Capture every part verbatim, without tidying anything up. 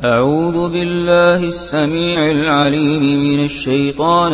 أعوذ بالله السميع العليم من الشيطان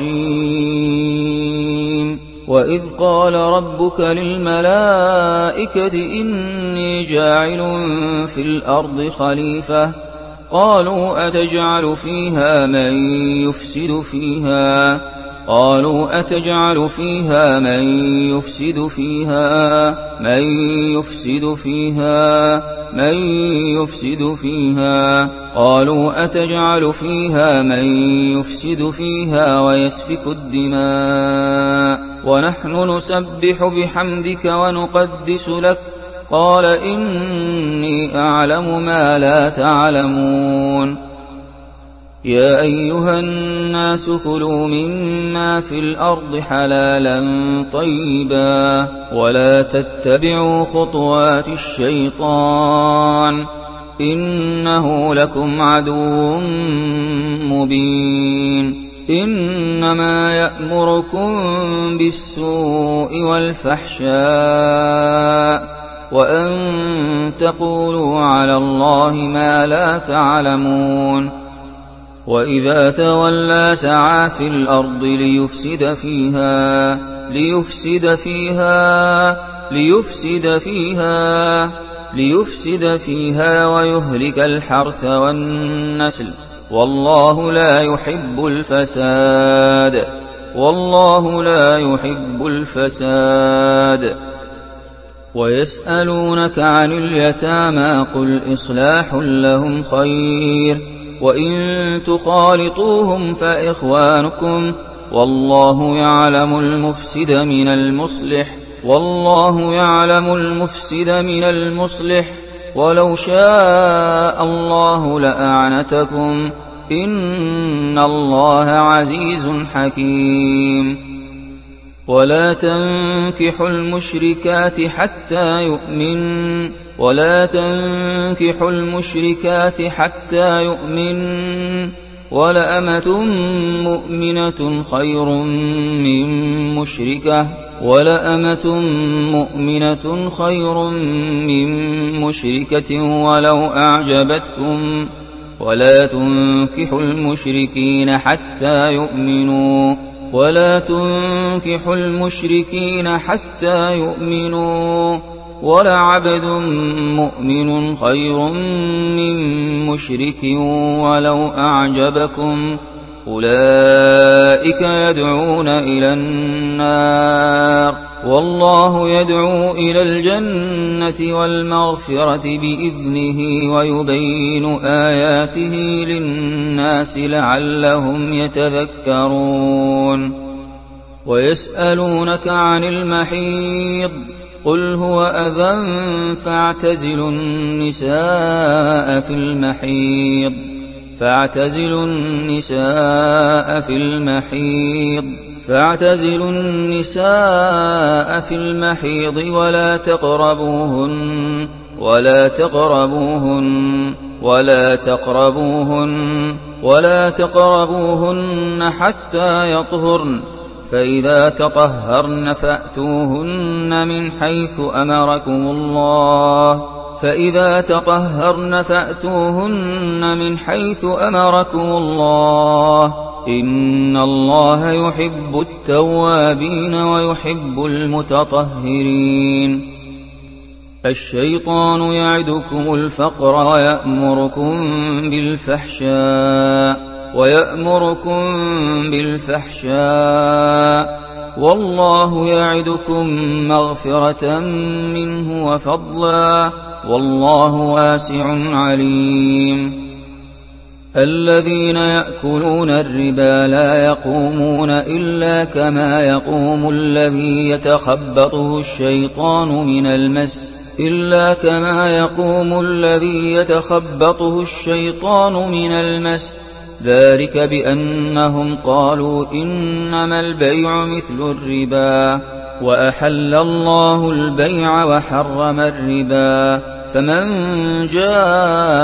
الرجيم. وإذ قال ربك للملائكة إني جاعل في الأرض خليفة قالوا أتجعل فيها من يفسد فيها قالوا أتجعل فيها من يفسد فيها من يفسد فيها من يفسد فيها قالوا أتجعل فيها من يفسد فيها ويسفك الدماء ونحن نسبح بحمدك ونقدس لك قال إني أعلم ما لا تعلمون. يا أيها الناس كلوا مما في الأرض حلالا طيبا ولا تتبعوا خطوات الشيطان إنه لكم عدو مبين. إنما يأمركم بالسوء والفحشاء وأن تقولوا على الله ما لا تعلمون. وإذا تولى سعى في الأرض ليفسد فيها ليفسد فيها ليفسد فيها ليفسد فيها ويهلك الحرث والنسل والله لا يحب الفساد والله لا يحب الفساد. ويسألونك عن اليتامى قل إصلاح لهم خير وإن تخالطوهم فإخوانكم والله يعلم المفسد من المصلح والله يعلم المفسد من المصلح ولو شاء الله لأعنتكم إن الله عزيز حكيم. ولا تنكحوا المشركات حتى يؤمن ولا تنكحوا المشركات حتى يؤمن ولأمة مؤمنة خير من مشركة ولأمة مؤمنة خير من مشركة ولو أعجبتكم ولا تنكحوا المشركين حتى يؤمنوا ولا تنكحوا المشركين حتى يؤمنوا ولعبد مؤمن خير من مشرك ولو أعجبكم أولئك يدعون إلى النار والله يدعو إلى الجنة والمغفرة بإذنه ويبين آياته للناس لعلهم يتذكرون. ويسألونك عن المحيض قل هو أذى فاعتزلوا النساء في المحيض فاعتزلوا النساء في المحيض فاعتزلوا النساء في المحيض ولا تقربوهن ولا تقربوهن ولا تقربوهن ولا تقربوهن حتى يطهرن فإذا تطهرن فأتوهن من حيث أمركم الله فإذا تطهرن فأتوهن من حيث أمركم الله إن الله يحب التوابين ويحب المتطهرين. الشيطان يعدكم الفقر ويأمركم بالفحشاء ويأمركم بالفحشاء والله يعدكم مغفرة منه وفضلا والله واسع عليم. الذين يأكلون الربا لا يقومون إلا كما يقوم الذي يتخبطه الشيطان من المس إلا كما يقوم الذي يتخبطه الشيطان من المس ذلك بأنهم قالوا إنما البيع مثل الربا وأحل الله البيع وحرم الربا فمن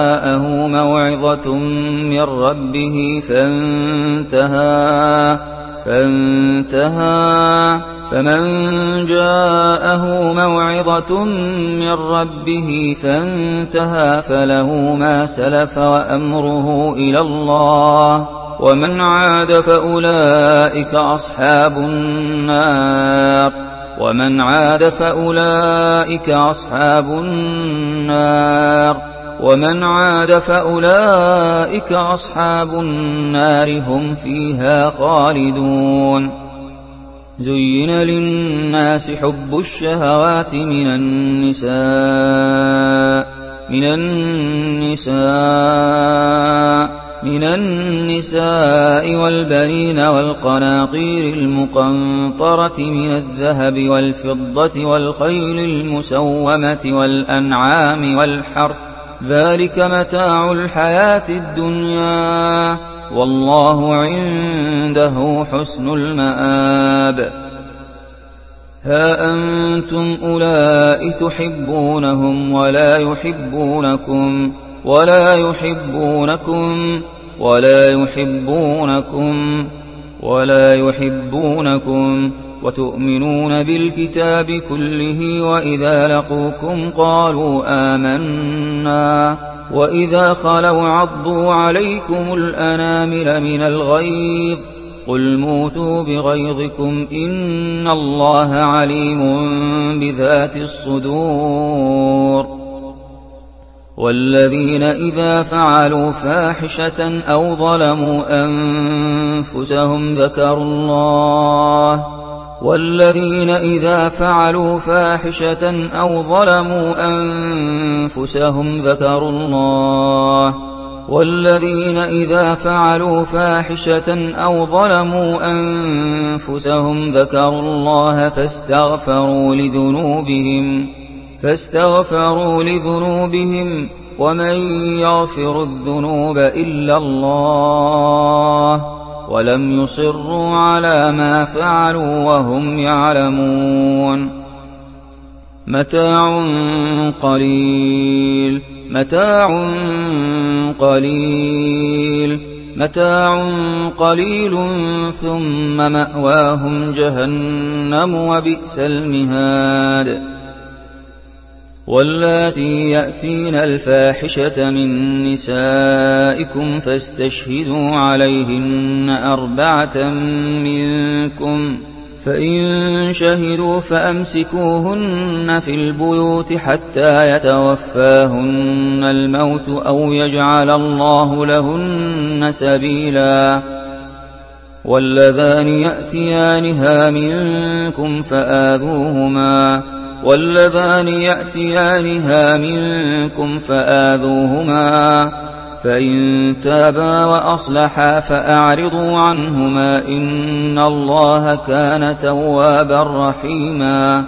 جاءه موعظة من ربه فانتهى فانتهى. فمن جاءه موعظة من ربه فانتهى فله ما سلف وأمره إلى الله، ومن عاد فأولئك أصحاب النار ومن عاد فأولئك أصحاب النار ومن عاد فأولئك أصحاب النار هم فيها خالدون. زين للناس حب الشهوات من النساء من النساء من النساء والبنين والقناطير المقنطرة من الذهب والفضة والخيل المسومة والأنعام والحرث، ذلك متاع الحياة الدنيا، والله عنده حسن المآب. ها أنتم أولئك تحبونهم ولا يحبونكم ولا يحبونكم ولا يحبونكم ولا يحبونكم وتؤمنون بالكتاب كله، وإذا لقوكم قالوا آمنا وإذا خلوا عضوا عليكم الأنامل من الغيظ، قل موتوا بغيظكم إن الله عليم بذات الصدور. والذين إذا فعلوا فاحشة أو ظلموا أنفسهم ذكروا الله والذين إذا فعلوا فاحشة أو ظلموا أنفسهم ذكروا الله والذين إذا فعلوا فاحشة أو ظلموا أنفسهم ذكروا الله فاستغفروا لذنوبهم فاستغفروا لذنوبهم ومن يغفر الذنوب إلا الله ولم يصروا على ما فعلوا وهم يعلمون. متاع قليل متاع قليل متاع قليل ثم مأواهم جهنم وبئس المهاد. واللاتي يأتين الفاحشة من نسائكم فاستشهدوا عليهن أربعة منكم، فإن شهدوا فأمسكوهن في البيوت حتى يتوفاهن الموت أو يجعل الله لهن سبيلا. واللذان يأتيانها منكم فآذوهما واللذان يأتيانها منكم فآذوهما فإن تابا وأصلحا فأعرضوا عنهما إن الله كان توابا رحيما.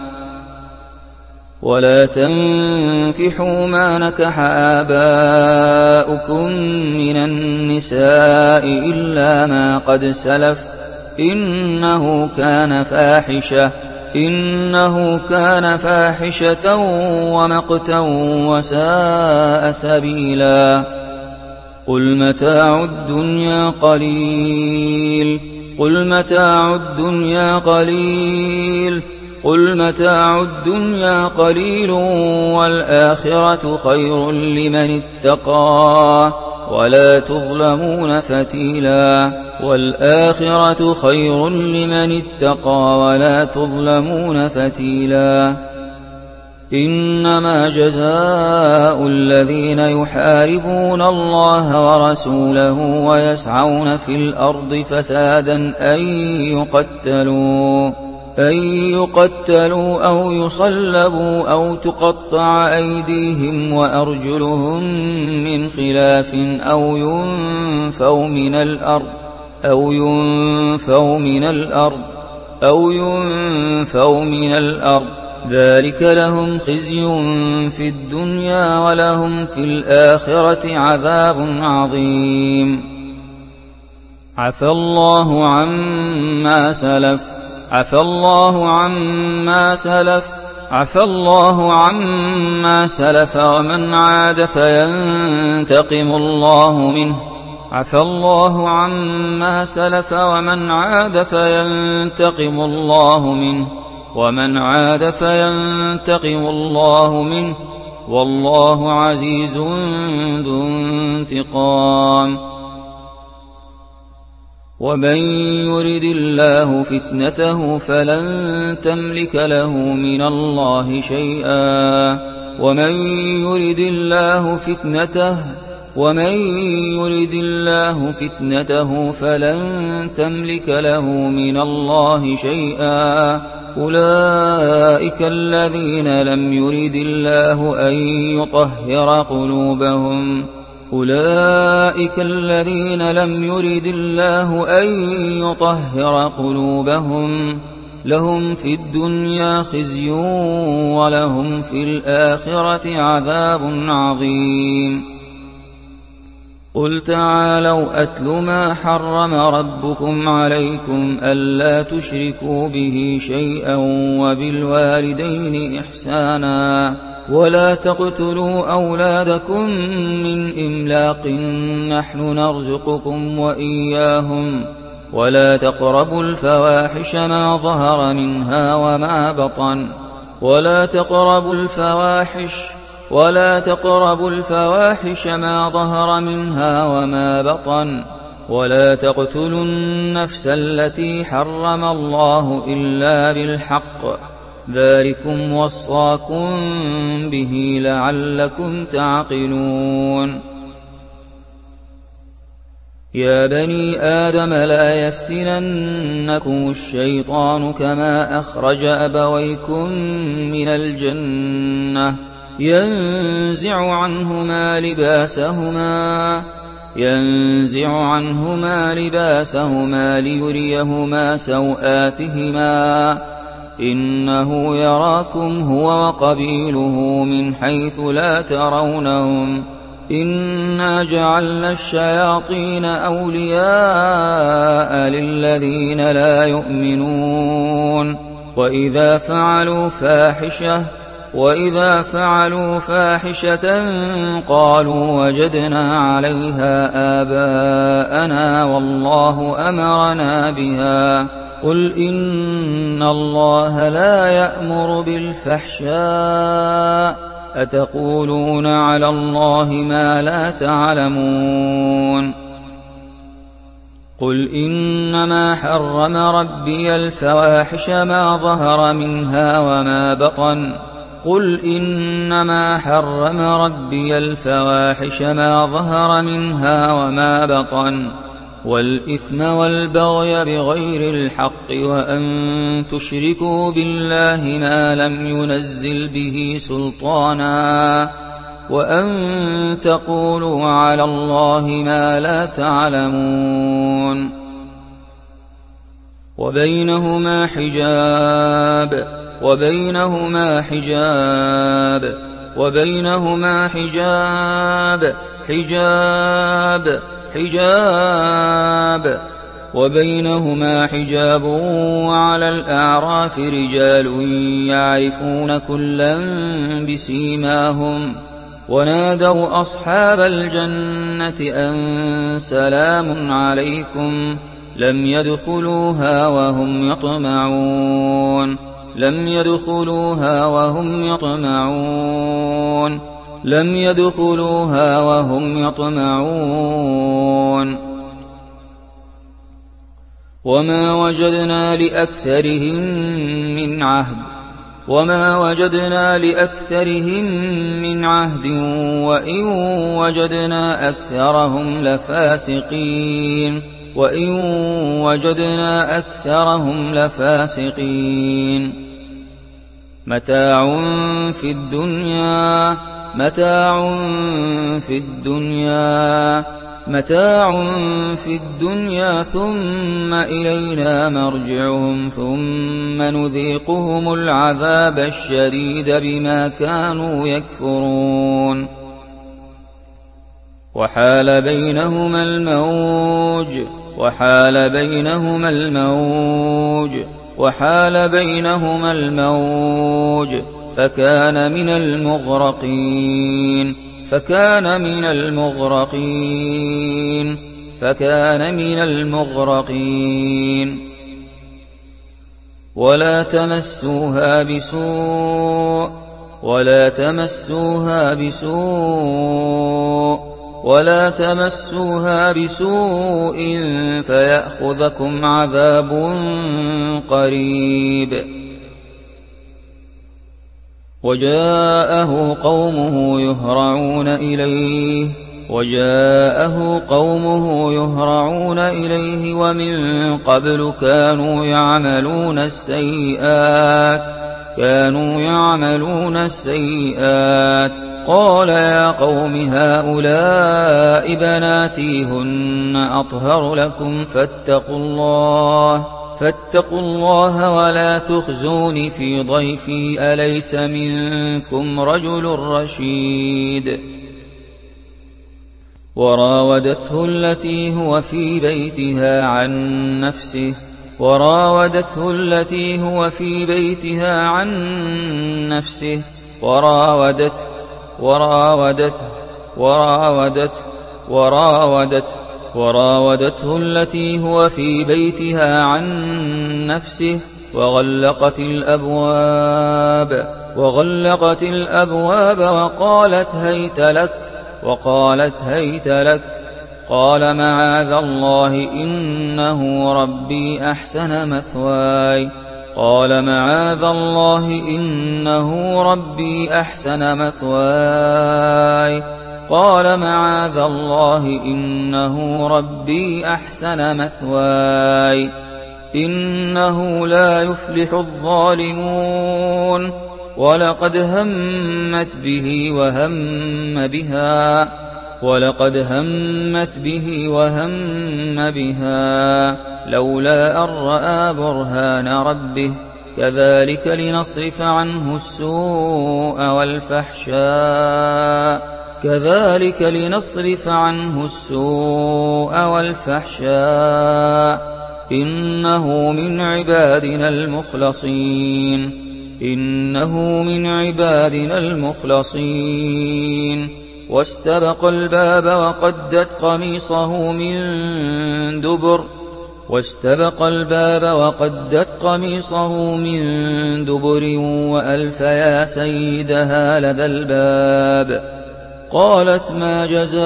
ولا تنكحوا ما نكح آباؤكم من النساء إلا ما قد سلف إنه كان فاحشة إنه كان فاحشة ومقتا وساء سبيلا. قل متاع الدنيا قليل قل متاع الدنيا قليل قل متاع الدنيا قليل والآخرة خير لمن اتقى ولا تظلمون فتيلا. والآخرة خير لمن اتقى ولا تظلمون فتيلا. إنما جزاء الذين يحاربون الله ورسوله ويسعون في الأرض فسادا أن يقتلوا أن يقتلوا أو يصلبوا أو تقطع أيديهم وأرجلهم من خلاف أو ينفوا من الأرض أو ينفوا من الأرض أو ينفوا من الأرض ذلك لهم خزي في الدنيا ولهم في الآخرة عذاب عظيم. عفى الله عما سلف عفى الله عما سلف عفى الله عما سلف ومن عاد فينتقم الله منه عفى الله عما سلف ومن عاد فينتقم الله منه ومن عاد فينتقم الله منه والله عزيز ذو انتقام. ومن يرد الله فتنته فلن تملك له من الله شيئا ومن يرد الله فتنته ومن يرد الله فتنته فلن تملك له من الله شيئا. أولئك الذين لم يرد الله أن يطهر قلوبهم أولئك الذين لم يرد الله أن يطهر قلوبهم لهم في الدنيا خزي ولهم في الآخرة عذاب عظيم. قل تعالوا أتل ما حرم ربكم عليكم ألا تشركوا به شيئا وبالوالدين إحسانا ولا تقتلوا أولادكم من إملاق نحن نرزقكم وإياهم ولا تقربوا الفواحش ما ظهر منها وما بطن ولا تقربوا الفواحش ولا تقربوا الفواحش ما ظهر منها وما بطن ولا تقتلوا النفس التي حرم الله إلا بالحق ذلكم وصاكم به لعلكم تعقلون. يا بني آدم لا يفتننكم الشيطان كما أخرج أبويكم من الجنة ينزع عنهما لباسهما ينزع عنهما لباسهما ليريهما سوآتهما إنه يراكم هو وقبيله من حيث لا ترونهم إنا جعلنا الشياطين أولياء للذين لا يؤمنون وإذا فعلوا فاحشة وإذا فعلوا فاحشة قالوا وجدنا عليها آباءنا والله أمرنا بها قل إن الله لا يأمر بالفحشاء أتقولون على الله ما لا تعلمون. قل إنما حرم ربي الفواحش ما ظهر منها وما بطن قل إنما حرم ربي الفواحش ما ظهر منها وما بطن والإثم والبغي بغير الحق وأن تشركوا بالله ما لم ينزل به سلطانا وأن تقولوا على الله ما لا تعلمون. وبينهما حجاب وبينهما حجاب وبينهما حجاب حجاب حجاب وبينهما حجاب وعلى الأعراف رجال يعرفون كلا بسيماهم ونادوا أصحاب الجنة أن سلام عليكم لم يدخلوها وهم يطمعون لم يدخلوها وهم يطمعون لم يدخلوها وهم يطمعون وما وجدنا لأكثرهم من عهد وما وجدنا لأكثرهم من عهد وإن وجدنا أكثرهم لفاسقين وإن وجدنا أكثرهم لفاسقين. متاع في الدنيا متاع في الدنيا متاع في الدنيا ثم إلينا مرجعهم ثم نذيقهم العذاب الشديد بما كانوا يكفرون. وحال بينهما الموج وحال بينهما الموج وحال بينهما الموج فكان من المغرقين فكان من المغرقين فكان من المغرقين. ولا تمسوها بسوء ولا تمسوها بسوء ولا تمسوها بسوء فيأخذكم عذاب قريب. وجاءه قومه يهرعون إليه وجاءه قومه يهرعون إليه ومن قبل كانوا يعملون السيئات كانوا يعملون السيئات قال يا قوم هؤلاء بناتي هن أطهر لكم فاتقوا الله فاتقوا الله ولا تخزوني في ضيفي أليس منكم رجل رشيد. وراودته التي هو في بيتها عن نفسه وراودته التي هو في بيتها عن نفسه وراودته وراودته وراودته وراودته وراودته التي هو في بيتها عن نفسه وغلقت الأبواب وغلقت الأبواب وقالت هيت لك وقالت هيت لك قال معاذ الله إنه ربي أحسن مثواي قال معاذ الله إنه ربي أحسن مثواي قال معاذ الله إنه ربي أحسن مثواي إنه لا يفلح الظالمون. ولقد همت به وهم بها ولقد همت به وهم بها لولا أن رأى برهان ربه كذلك لنصرف عنه السوء والفحشاء كذلك لنصرف عنه السوء والفحشاء إنه من عبادنا المخلصين إنه من عبادنا المخلصين. واستبق الباب وقدت قميصه من دبر واستبق الباب وقدت قميصه من دبر وألف يا سيدها لدى الباب. قالت ما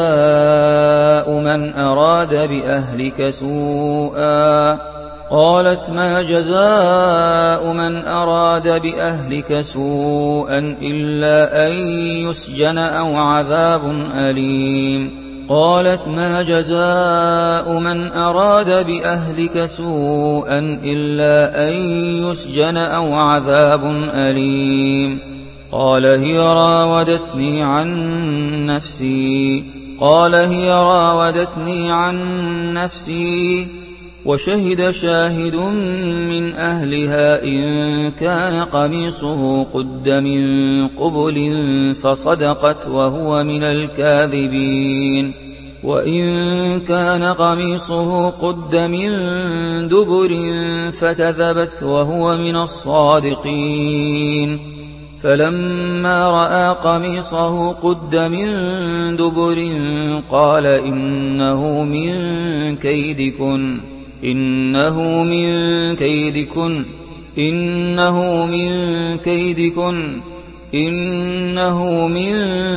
جزاء من أراد بأهلك سوءا قالت ما جزاء من أراد بأهلك سوءا إلا أن يسجن أو عذاب أليم قالت ما جزاء من أراد بأهلك سوءا إلا أن يسجن أو عذاب أليم قال هي راودتني عن نفسي قال هي راودتني عن نفسي وشهد شاهد من أهلها إن كان قميصه قد من قبل فصدقت وهو من الكاذبين وإن كان قميصه قد من دبر فكذبت وهو من الصادقين فلما رأى قميصه قد من دبر قال إنه من كيدكن إنه من كيدكن إنه من كيدكن إنه من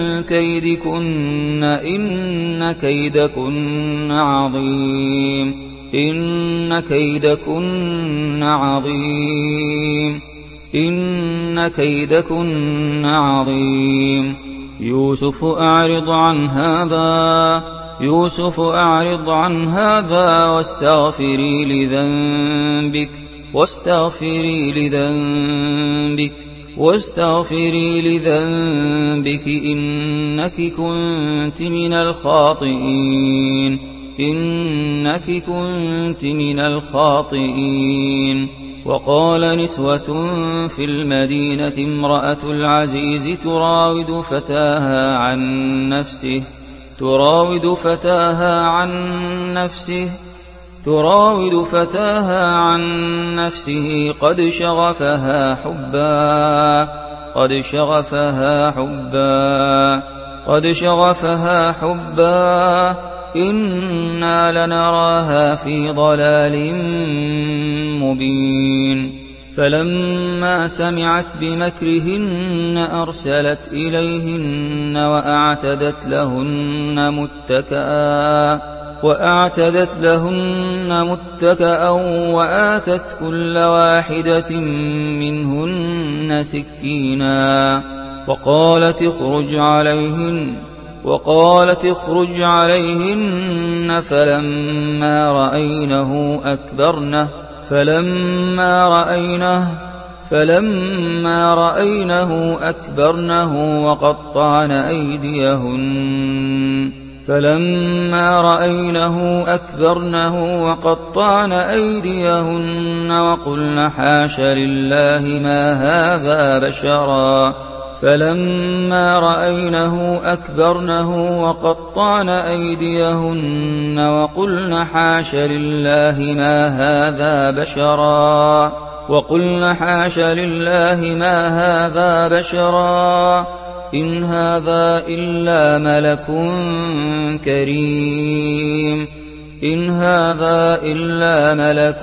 كيدكن إن كيدكن عظيم إن كيدكن عظيم إن كيدكن عظيم يوسف أعرض عن هذا يوسف أعرض عن هذا واستغفري لذنبك واستغفري لذنبك واستغفري لذنبك إنك كنت من الخاطئين إنك كنت من الخاطئين. وقال نسوة في المدينة امرأة العزيز تراود فتاها عن نفسه تراود فتاها عن نفسه تراود فتاها عن نفسه قد شغفها حبا قد شغفها حبا قد شغفها حبا إنا لنراها في ضلال مبين فلما سمعت بمكرهن أرسلت إليهن وأعتدت لهن متكئا وأعتدت لهن متكئا وآتت كل واحدة منهن سكينا وقالت اخرج عليهن وقالت اخرج عليهن فلما رأينه أكبرنه فلما رأينه فلما رأينه أكبرنه وقطعن أيديهن فلما رأينه أكبرنه وقطعن أيديهن وقلن حاش لله ما هذا بشرا فلما رأينه أكبرنه وقطعن أيديهن وقلن حاش لله ما هذا بشرا وقلن حاش لله ما هذا بشرا إن هذا إلا ملك كريم إن هذا إلا ملك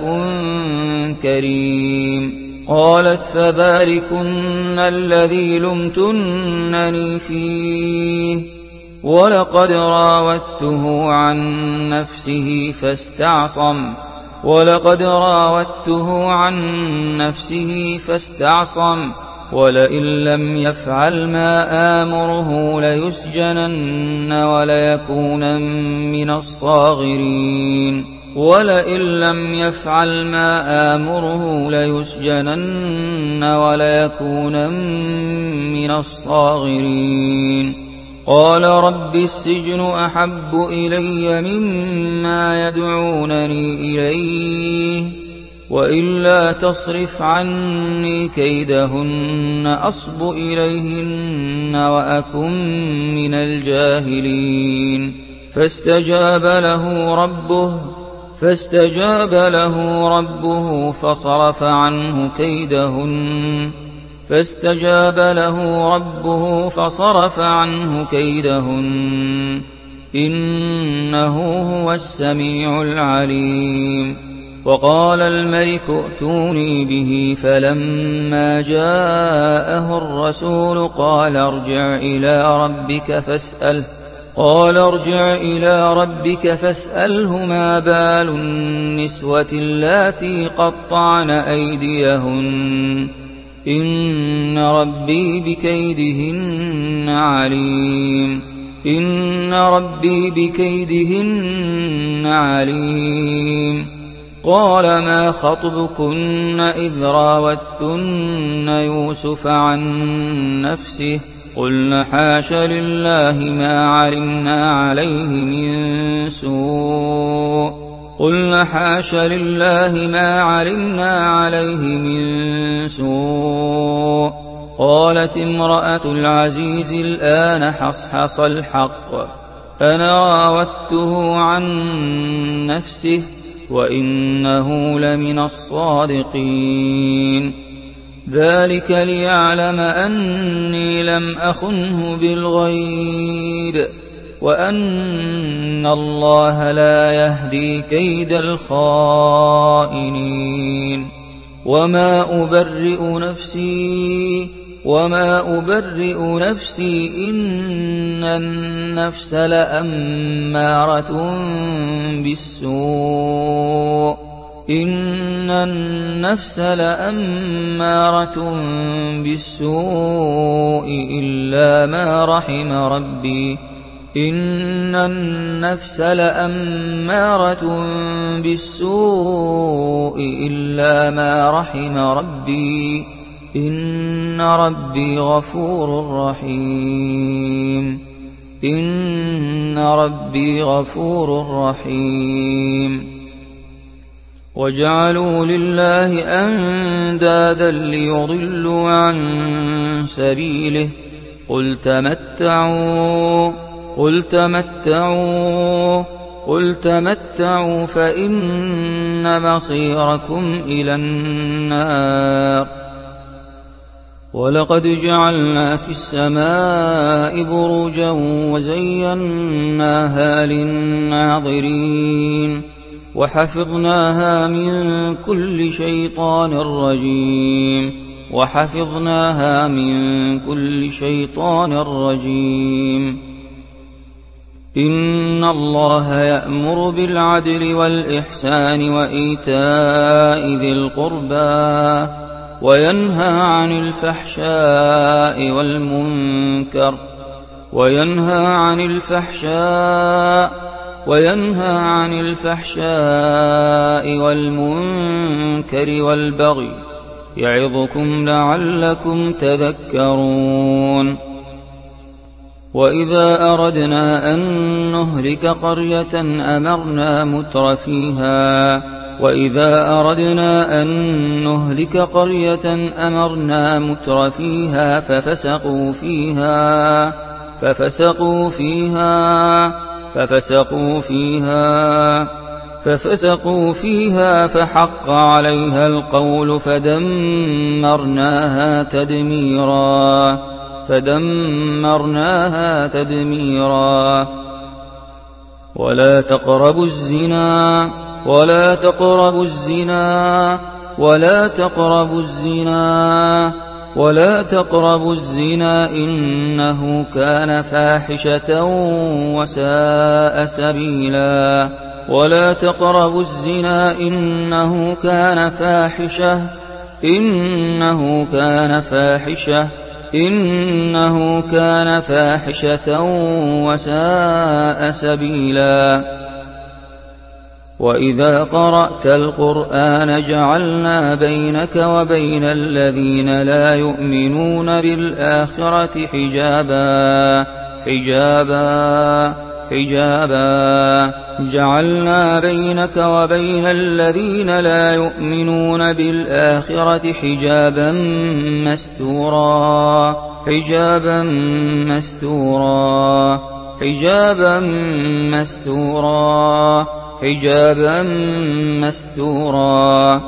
كريم قالت فذلكن الذي لمتنني فيه ولقد راودته عن نفسه فاستعصم ولقد راودته عن نفسه فاستعصم ولئن لم يفعل ما آمره ليسجنن وليكونن من الصاغرين ولئن لم يفعل ما آمره ليسجنن وليكونن من الصاغرين قال رب السجن أحب إلي مما يدعونني إليه وإلا تصرف عني كيدهن أصب إليهن وأكن من الجاهلين فاستجاب له ربه فاستجاب له ربه فصرف عنه كيدهن فاستجاب له ربه فصرف عنه كيدهن إنه هو السميع العليم وقال الملك ائتوني به فلما جاءه الرسول قال ارجع إلى ربك فاسأله قال ارجع إلى ربك فاسأله ما بال النسوة اللاتي قطعن أيديهن إن ربي بكيدهن عليم إن ربي بكيدهن عليم قال ما خطبكن إذ راوتن يوسف عن نفسه قلن حاش لله ما علمنا عليه من سوء قلن حاش لله ما علمنا عليه من سوء قالت امرأة العزيز الآن حصحص الحق أنا راودته عن نفسه وإنه لمن الصادقين ذلك ليعلم أني لم أخنه بالغيب وأن الله لا يهدي كيد الخائنين وما أبرئ نفسي وما أبرئ نفسي إن النفس لأمارة بالسوء إن النفس لأمارة بالسوء إلا ما رحم ربي إن النفس لأمارة بالسوء إلا ما رحم ربي إن ربي غفور رحيم إن ربي غفور رحيم وجعلوا لله أندادا ليضلوا عن سبيله قل تمتعوا قل تمتعوا قل تمتعوا فإن مصيركم إلى النار ولقد جعلنا في السماء بروجا وزيناها للناظرين وحفظناها من كل شيطان رجيم وحفظناها من كل شيطان رجيم إن الله يأمر بالعدل والإحسان وإيتاء ذي القربى وينهى عن الفحشاء والمنكر وينهى عن الفحشاء وينهى عن الفحشاء والمنكر والبغي يعظكم لعلكم تذكرون وإذا أردنا أن نهلك قرية أمرنا مترفيها وإذا أردنا أن نهلك قرية أمرنا مترفيها ففسقوا فيها ففسقوا فيها ففسقوا فيها ففسقوا فيها فحق عليها القول فدمرناها تدميرا فدمرناها تدميرا ولا تقربوا الزنا ولا تقربوا الزنا ولا تقربوا الزنا ولا تقربوا الزنا إنه كان فاحشة وساء سبيلا ولا تقربوا الزنا إنه كان فاحشة إنه كان فاحشة إنه كان فاحشة وساء سبيلا وإذا قرأت القرآن جعلنا بينك وبين الذين لا يؤمنون بالآخرة حجابا حجابا حجابا جعلنا بينك وبين الذين لا يؤمنون بالآخرة حجابا مستورا حجابا مستورا حجابا مستورا حجابا مستورا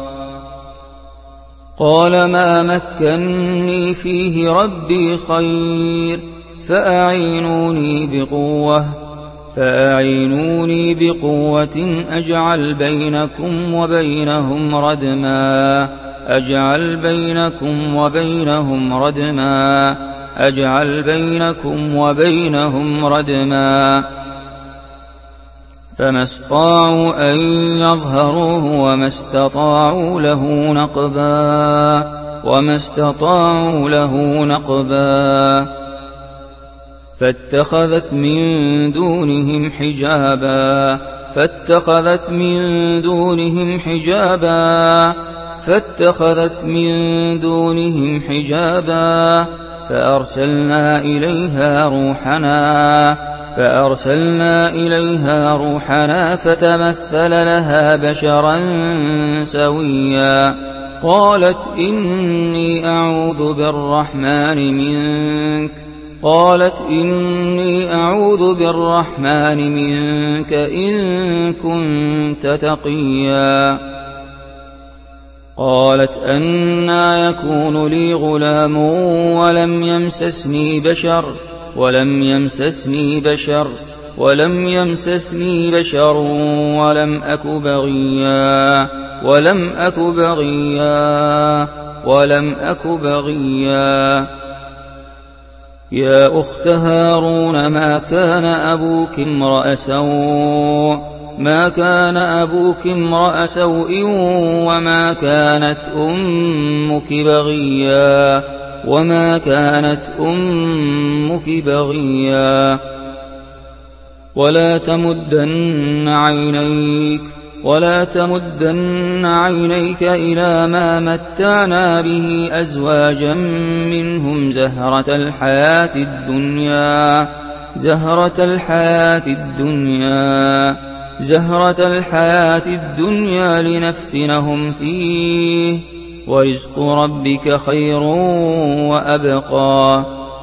قال ما مكنني فيه ربي خير فأعينوني بقوة فأعينوني بقوة أجعل بينكم وبينهم ردما أجعل بينكم وبينهم ردما أجعل بينكم وبينهم ردما فما استطاعوا أن يظهروه وما استطاعوا له نقبا وما استطاعوا له نقبا فاتخذت من دونهم حجابا فاتخذت من دونهم حجابا فاتخذت من دونهم حجابا فأرسلنا إليها روحنا فأرسلنا إليها روحنا فتمثل لها بشرا سويا قالت إني أعوذ بالرحمن منك قالت إني أعوذ بالرحمن منك إن كنت تقيا قالت أنى يكون لي غلام ولم يمسسني بشر ولم يمسسني بشر ولم يمسسني بشر ولم أك بغيا ولم أك بغيا ولم أك بغيا يا أخت هارون ما كان أبوك امرأ سوء ما كان أبوك امرأ سوء وما كانت أمك بغيا وما كانت أمك بغيا ولا تمدن عينيك ولا تمدن عينيك إلى ما متعنا به أزواجا منهم زهرة الحياة الدنيا زهرة الحياة الدنيا زهرة الحياة الدنيا لنفتنهم فيه ورزق ربك خير وأبقى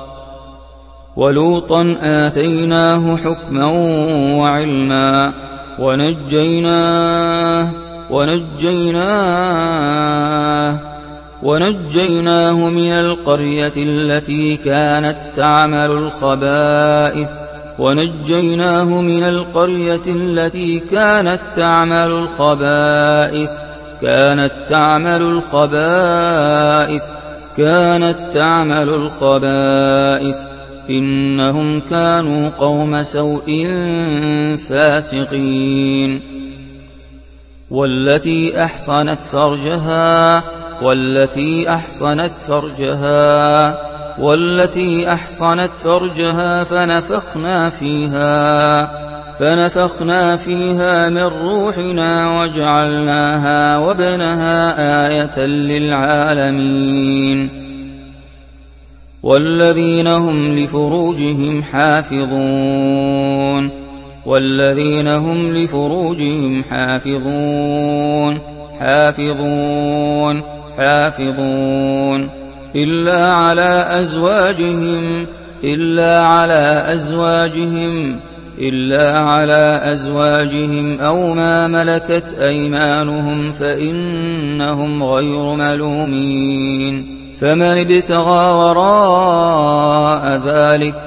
ولوطا آتيناه حكما وعلما ونجيناه ونجيناه ونجيناه من القرية التي كانت تعمل الخبائث ونجيناه من القرية التي كانت تعمل الخبائث كانت تعمل الخبائث كانت تعمل الخبائث إنهم كانوا قوم سوء فاسقين. والتي أحصنت فرجها والتي أحصنت فرجها والتي أحصنت فرجها فنفخنا فيها فنفخنا فيها من روحنا وجعلناها وابنها آية للعالمين. والذين هم لفروجهم حافظون والذين هم لفروجهم حافظون حافظون حافظون إلا على أزواجهم إلا على أزواجهم إلا على أزواجهم أو ما ملكت أيمانهم فإنهم غير ملومين. فمن ابتغى وراء ذلك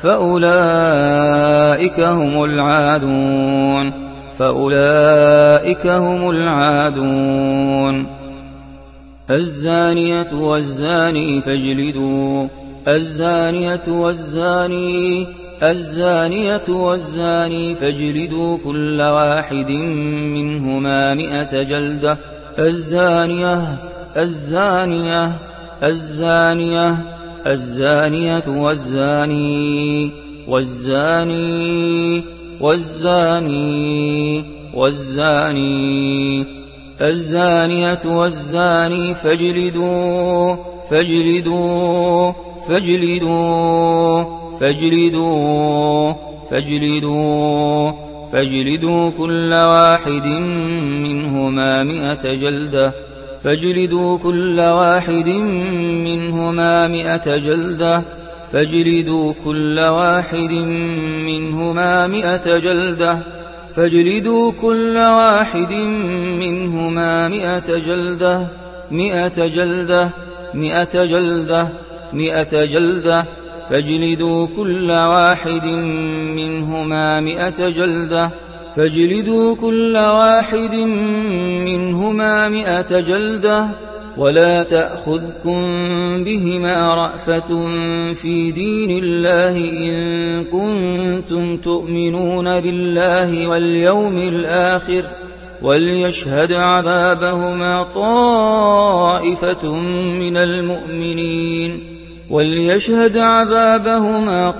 فأولئك هم العادون فأولئك هم العادون. الزانية والزاني فاجلدوا الزانية والزاني الزانية والزاني فاجلدوا كل واحد منهما مئة جلدة. الزانية الزانية الزانية الزانية والزاني والزاني والزاني والزاني الزانية والزاني فاجلدوا فاجلدوا فاجلدوا فاجلدوا فاجلدوا فاجلدوا كل واحد منهما مئة جلدة فاجلدوا كل واحد منهما مئة جلدة فاجلدوا كل واحد منهما مئة جلدة فاجلدوا كل واحد منهما مئة جلدة مئة جلدة مئة جلدة مئة جلدة فاجلدوا كل واحد منهما مئة جلدة فاجلدوا كل واحد منهما مئة جلدة ولا تأخذكم بهما رأفة في دين الله إن كنتم تؤمنون بالله واليوم الآخر وليشهد عذابهما طائفة من المؤمنين وليشهد عذابهما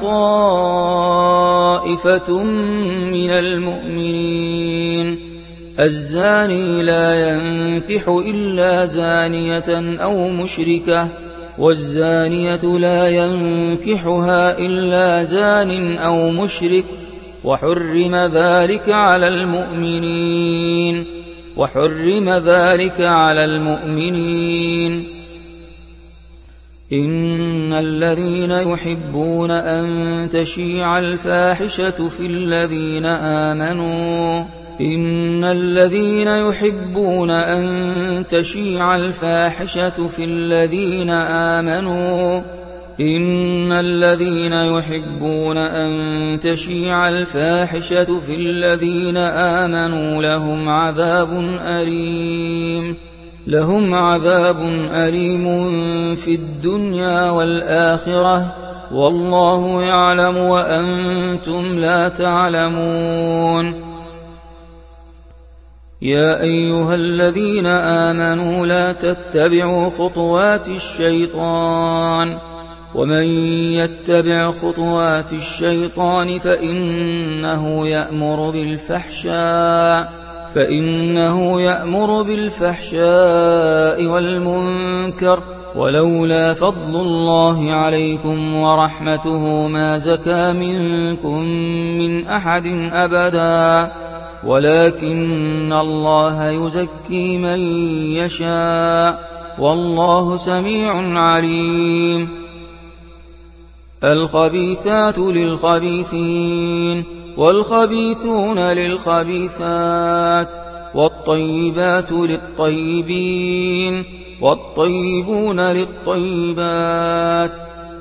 طائفة من المؤمنين. الزاني لا ينكح إلا زانية أو مشركة والزانية لا ينكحها إلا زان أو مشرك وحرم ذلك على المؤمنين وحرم ذلك على المؤمنين. إن الذين يحبون أن تشيع الفاحشة في الذين آمنوا إن الذين يحبون أن تشيع الفاحشة في الذين آمنوا إن الذين يحبون أن تشيع الفاحشة في الذين آمنوا لهم عذاب أليم لهم عذاب أليم في الدنيا والآخرة والله يعلم وأنتم لا تعلمون. يا أيها الذين آمنوا لا تتبعوا خطوات الشيطان ومن يتبع خطوات الشيطان فإنه يأمر بالفحشاء فإنه يأمر بالفحشاء والمنكر ولولا فضل الله عليكم ورحمته ما زكى منكم من أحد أبدا ولكن الله يزكي من يشاء والله سميع عليم. الخبيثات للخبيثين والخبيثون للخبيثات والطيبات للطيبين والطيبون للطيبات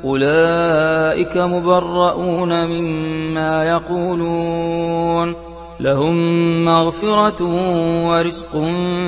أولئك مبرؤون مما يقولون لهم مغفرة ورزق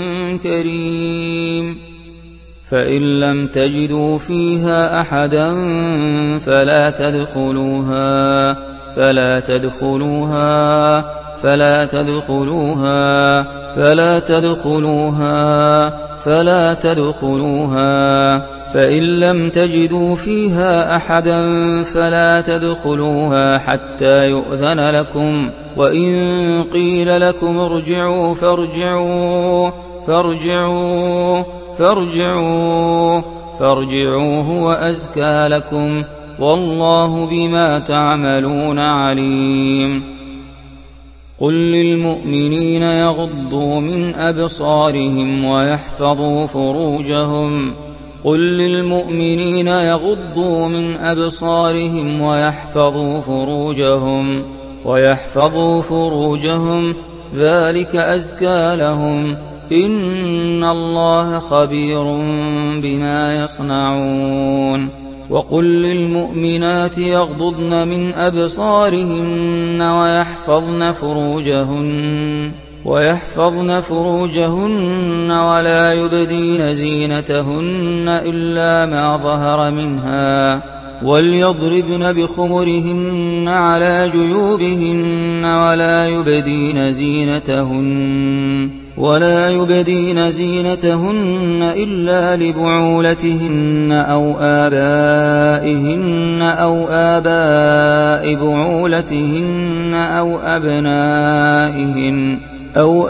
كريم. فإن لم تجدوا فيها أحدا فلا تدخلوها فلا تدخلوها فلا تدخلوها فلا تدخلوها فلا تدخلوها فإن لم تجدوا فيها أحدا فلا تدخلوها حتى يؤذن لكم، وإن قيل لكم ارجعوا فارجعوا فارجعوا فارجعوا فارجعوا هو أزكى لكم، والله بما تعملون عليم. قل للمؤمنين يغضوا من أبصارهم ويحفظوا فروجهم قل للمؤمنين يغضوا من أبصارهم ويحفظوا فروجهم ويحفظوا فروجهم ذلك أزكى لهم، إن الله خبير بما يصنعون. وقل للمؤمنات يغضضن من أبصارهن ويحفظن فروجهن ويحفظن فروجهن ولا يبدين زينتهن إلا ما ظهر منها، وليضربن بخمرهن على جيوبهن ولا يبدين زينتهن ولا يبدين زينتهن إلا لبعولتهن أو آبائهن أو آباء بعولتهن أو أبنائهن أو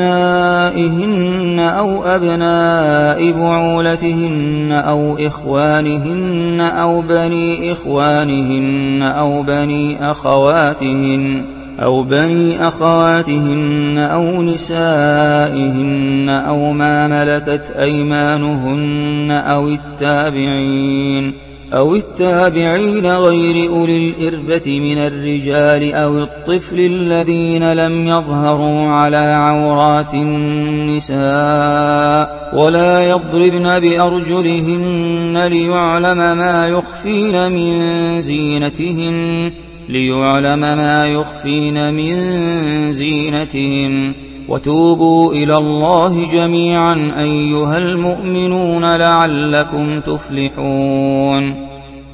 أبنائهن أو أبناء بعولتهن أو إخوانهن أو بني إخوانهن أو بني أخواتهن أو بني أخواتهن أو نسائهن أو ما ملكت أيمانهن أو التابعين أو التابعين غير أولي الإربة من الرجال أو الطفل الذين لم يظهروا على عورات النساء، ولا يضربن بأرجلهن ليعلم ما يخفين من زينتهن ليعلم ما يخفين من زينتهم. وتوبوا إلى الله جميعا أيها المؤمنون لعلكم تفلحون.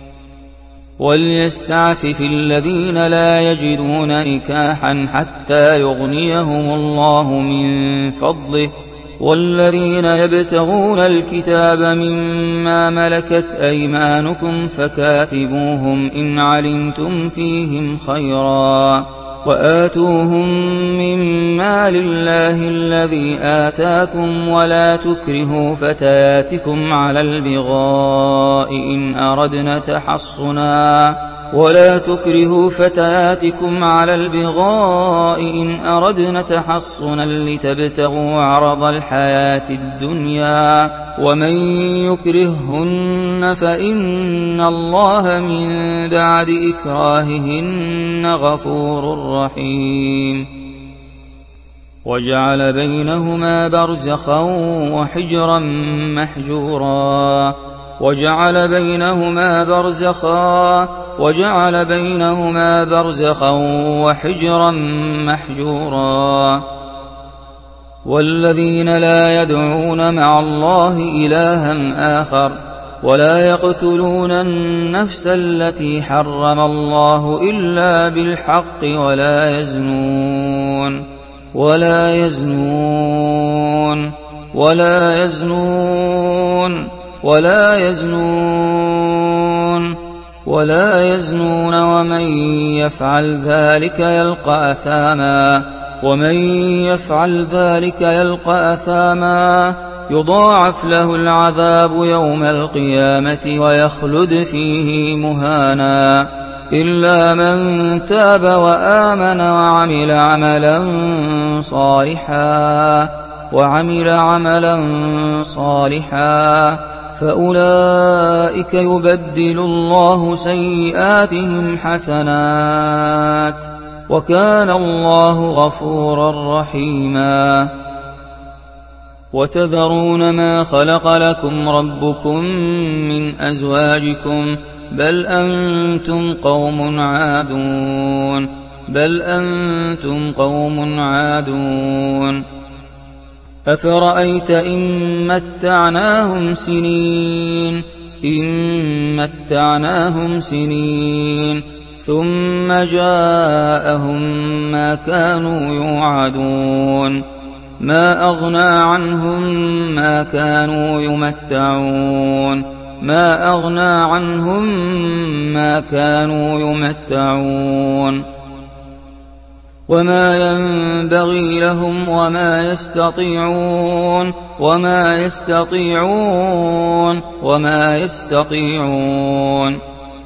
وليستعفف الذين لا يجدون نكاحا حتى يغنيهم الله من فضله، والذين يبتغون الكتاب مما ملكت أيمانكم فكاتبوهم إن علمتم فيهم خيرا، وآتوهم من مال الله الذي آتاكم، ولا تكرهوا فتياتكم على البغاء إن أردنا تحصنا ولا تكرهوا فتياتكم على البغاء إن أردنا تحصنا لتبتغوا عرض الحياة الدنيا، ومن يكرههن فإن الله من بعد إكراههن غفور رحيم. وجعل بينهما برزخا وحجرا محجورا وجعل بينهما برزخا وجعل بينهما برزخا وحجرا محجورا. والذين لا يدعون مع الله إلها آخر ولا يقتلون النفس التي حرم الله إلا بالحق ولا يزنون ولا يزنون ولا يزنون ولا يزنون ولا يزنون ومن يفعل ذلك يلقى أثاما ومن يفعل ذلك يلقى أثاما يضاعف له العذاب يوم القيامة ويخلد فيه مهانا، إلا من تاب وآمن وعمل عملا صالحا وعمل عملا صالحا فأولئك يبدل الله سيئاتهم حسنات، وكان الله غفورا رحيما. وتذرون ما خلق لكم ربكم من أزواجكم بل أنتم قوم عادون بل أنتم قوم عادون أفرأيت إن متعناهم سنين إن متعناهم سنين ثم جاءهم ما كانوا يوعدون ما أغنى عنهم ما كانوا يمتعون ما أغنى عنهم ما كانوا يمتعون وما ينبغي لهم وما يستطيعون وما يستطيعون وما يستطيعون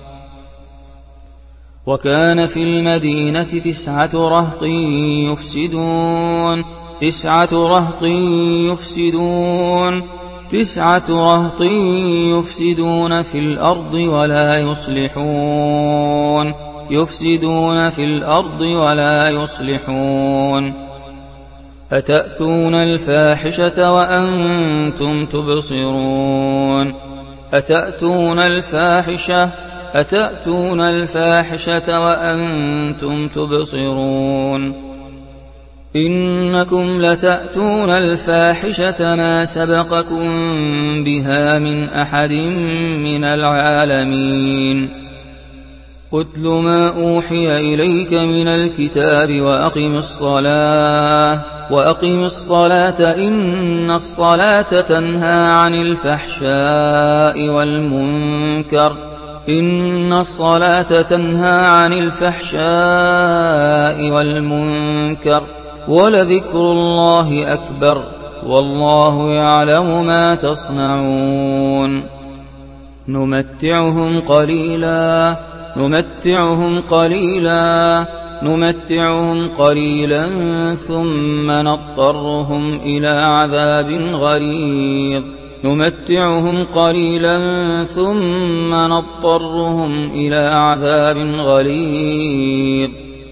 وكان في المدينة تسعة رهط يفسدون تسعة رهط يفسدون تسعة رهط يفسدون في الأرض ولا يصلحون يفسدون في الأرض ولا يصلحون أتأتون الفاحشة وأنتم تبصرون أتأتون الفاحشة أتأتون الفاحشة وأنتم تبصرون إنكم لتأتون الفاحشة ما سبقكم بها من أحد من العالمين أتل ما أوحي إليك من الكتاب وأقم الصلاة وأقم الصلاة إن الصلاة تنهى عن الفحشاء والمنكر إن الصلاة تنهى عن الفحشاء والمنكر ولذكر الله أكبر والله يعلم ما تصنعون نمتعهم قليلا نمتعهم قليلا نمتعهم قليلا ثم نضطرهم إلى عذاب غليظ نمتعهم قليلا ثم نضطرهم إلى عذاب غليظ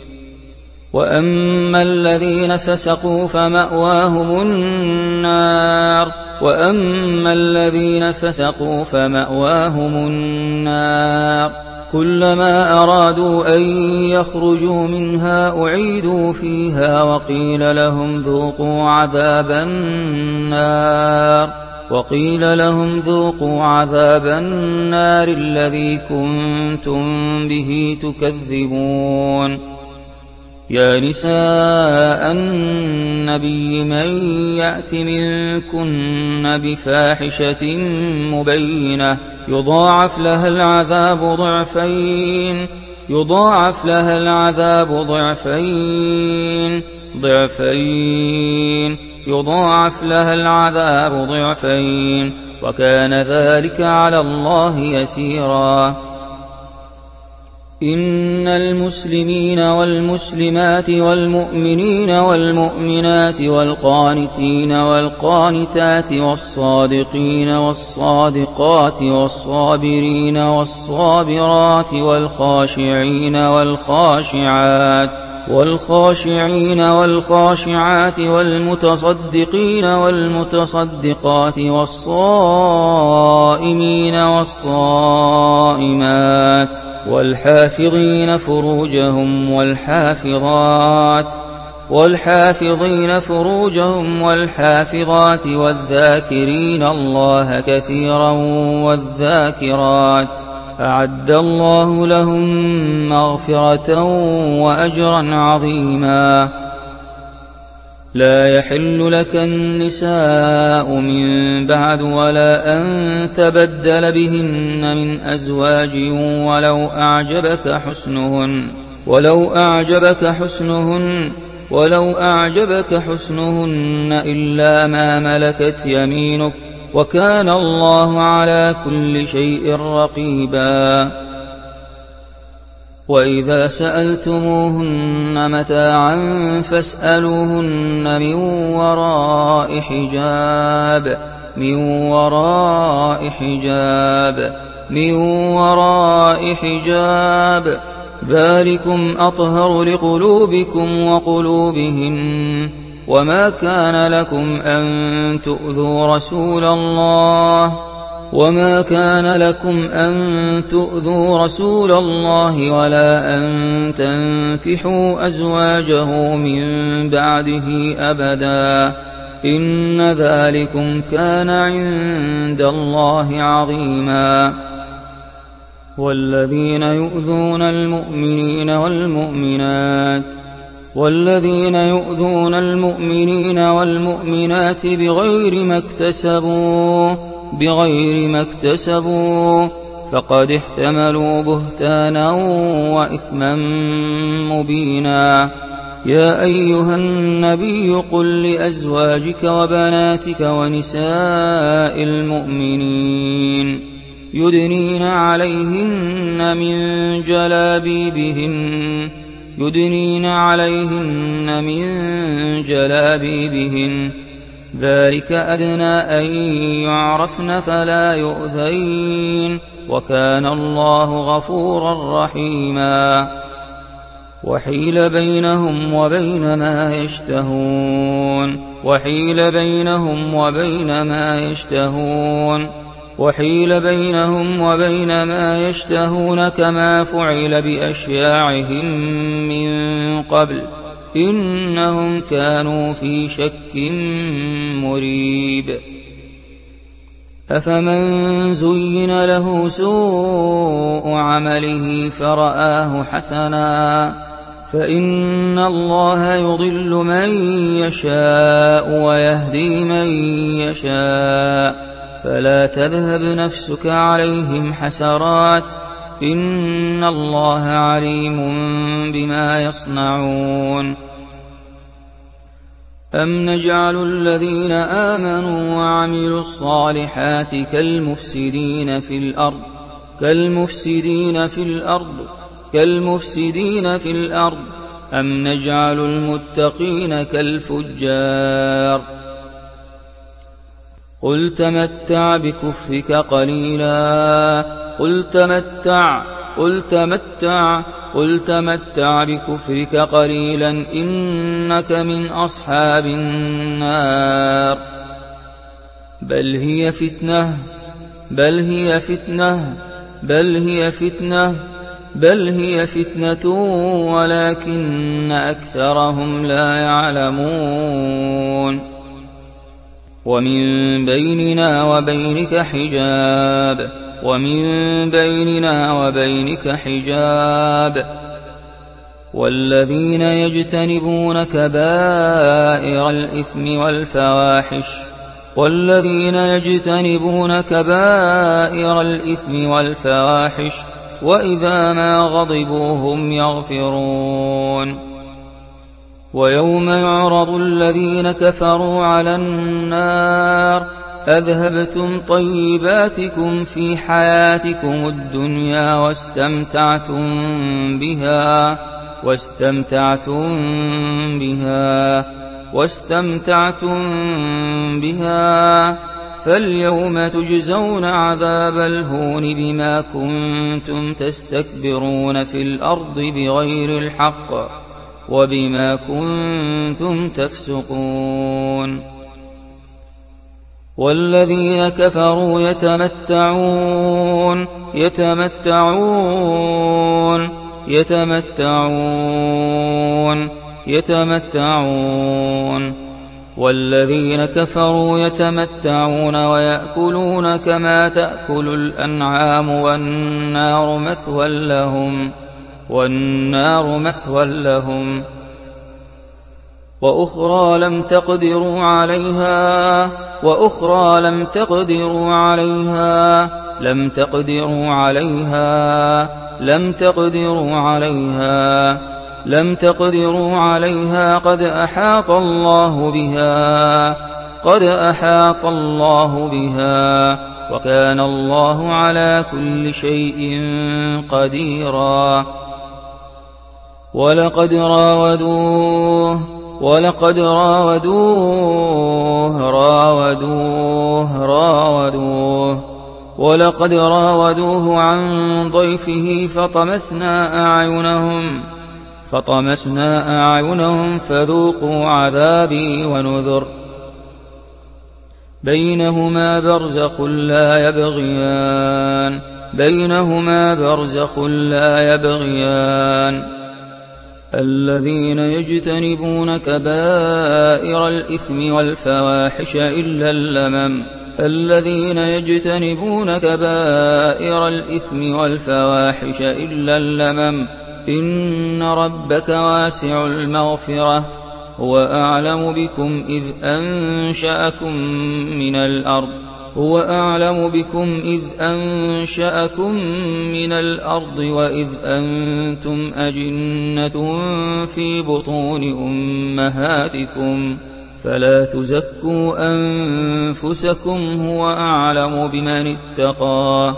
وأما الذين فسقوا فمأواهم النار وأما الذين فسقوا فمأواهم النار كلما أرادوا أن يخرجوا منها أعيدوا فيها وقيل لهم ذوقوا عذاب النار وقيل لهم ذوقوا عذاب النار الذي كنتم به تكذبون يا نساء النبي من يأت منكن بفاحشة مبينة يضاعف لها العذاب ضعفين يضاعف لها العذاب ضعفين ضعفين يضاعف لها العذاب ضعفين وكان ذلك على الله يسيرا إن المسلمين والمسلمات والمؤمنين والمؤمنات والقانتين والقانتات والصادقين والصادقات والصابرين والصابرات والخاشعين والخاشعات والخاشعين والخاشعات والمتصدقين والمتصدقات والصائمين والصائمات والحافظين فروجهم والحافظات والحافظين فروجهم والحافظات والذاكرين الله كثيرا والذاكرات أعد الله لهم مغفرة وأجرا عظيما لا يحل لك النساء من بعد ولا أن تبدل بهن من أزواج ولو أعجبك حسنهن ولو أعجبك حسنهن ولو أعجبك حسنهن إلا ما ملكت يمينك وكان الله على كل شيء رقيبا وإذا سألتموهن متاعا فاسألوهن من وراء حجاب من وراء حجاب من وراء حجاب ذلكم أطهر لقلوبكم وقلوبهم. وما كان لكم أن تؤذوا رسول الله وما كان لكم أن تؤذوا رسول الله ولا أن تنكحوا أزواجه من بعده أبدا، إن ذلكم كان عند الله عظيما. والذين يؤذون المؤمنين والمؤمنات والذين يؤذون المؤمنين والمؤمنات بغير ما اكتسبوا بغير ما اكتسبوا فقد احتملوا بهتانا وإثما مبينا. يا أيها النبي قل لأزواجك وبناتك ونساء المؤمنين يدنين عليهن من جلابيبهن يدنين عليهن من جلابيبهن ذلك أدنى أن يعرفن فلا يؤذين، وكان الله غفورا رحيما. وحيل بينهم وبين ما يشتهون وحيل بينهم وبين ما يشتهون وحيل بينهم وبين ما يشتهون كما فعل بأشياعهم من قبل إنهم كانوا في شك مريب. أفمن زين له سوء عمله فرآه حسنا فإن الله يضل من يشاء ويهدي من يشاء، فلا تذهب نفسك عليهم حسرات إن الله عليم بما يصنعون. أم نجعل الذين آمنوا وعملوا الصالحات كالمفسدين في الأرض كالمفسدين في الأرض كالمفسدين في الأرض أم نجعل المتقين كالفجار. قل تمتع بكفرك قليلا قل تمتع قل تمتع قل تمتع بكفرك قليلا إنك من أصحاب النار. بل هي فتنة بل هي فتنة بل هي فتنة بل هي فتنة ولكن أكثرهم لا يعلمون. ومن بيننا وبينك حجاب ومن بيننا وبينك حجاب والذين يجتنبون كبائر الإثم والفواحش والذين يجتنبون كبائر الإثم والفواحش وإذا ما غضبوا هم يغفرون. ويوم يعرض الذين كفروا على النار أذهبتم طيباتكم في حياتكم الدنيا واستمتعتم بها واستمتعتم بها واستمتعتم بها فاليوم تجزون عذاب الهون بما كنتم تستكبرون في الأرض بغير الحق وبما كنتم تفسقون. والذين كفروا يتمتعون يتمتعون يتمتعون يتمتعون والذين كفروا يتمتعون ويأكلون كما تأكل الأنعام والنار مثوى لهم والنار مثوى لهم وأخرى لم تقدروا عليها وأخرى لم تقدروا عليها لم تقدروا عليها لم تقدروا عليها لم تقدروا عليها قد أحاط الله بها قد أحاط الله بها وكان الله على كل شيء قديرا. ولقد راودوه ولقد راودوه راودوه راودوه ولقد راودوه عن ضيفه فطمسنا أعينهم فطمسنا أعينهم فذوقوا عذابي ونذر بينهما برزخ لا يبغيان بينهما برزخ لا يبغيان الذين يجتنبون كبائر الإثم والفواحش إلا اللمم الذين يجتنبون كبائر الإثم والفواحش إلا اللمم إن ربك واسع المغفرة هو أعلم بكم إذ أنشأكم من الأرض هو أعلم بكم إذ أنشأكم من الأرض وإذ أنتم أجنة في بطون أمهاتكم فلا تزكوا أنفسكم هو أعلم بمن اتقى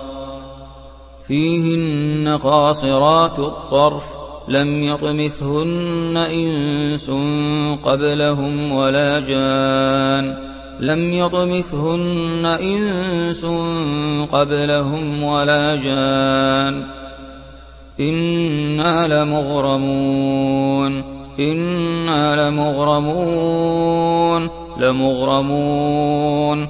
فيهن قاصرات الطرف لم يطمثهن إنس قبلهم ولا جان لم يطمثهن إنس قبلهم ولا جان إنا لمغرمون إنا لمغرمون لمغرمون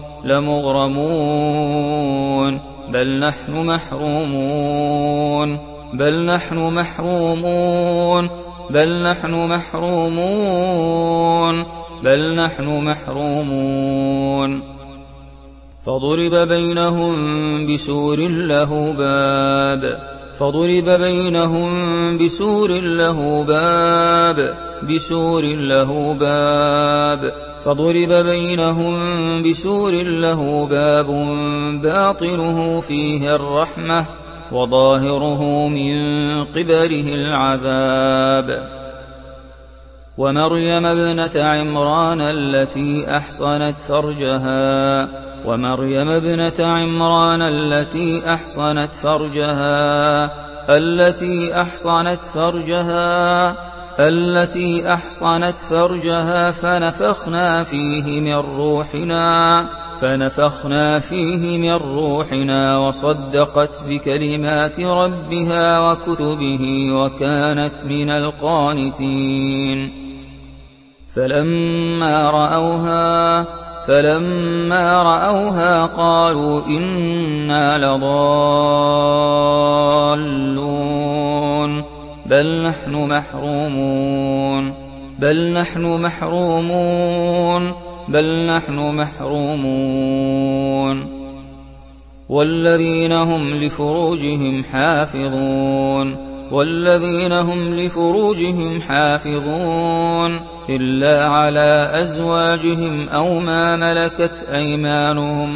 لمغرمون بل نحن محرومون بل نحن محرومون بل نحن محرومون بل نحن محرومون فضرب بينهم بسور له باب فضرب بينهم بسور له باب بسور له باب فضرب بينهم بسور له باب باطنه فيه الرحمة وظاهره من قبله العذاب ومريم ابنة عمران التي أحصنت فرجها ومريم ابنة عمران التي أحصنت فرجها التي أحصنت فرجها التي أحصنت فرجها فنفخنا فيه من روحنا فنفخنا فيه من روحنا وصدقت بكلمات ربها وكتبه وكانت من القانتين فلما رأوها فلما رأوها قالوا إنا لضالون بل نحن محرومون بل نحن محرومون بل نحن محرومون والذين هم لفروجهم حافظون والذين هم لفروجهم حافظون إلا على أزواجهم أو ما ملكت أيمانهم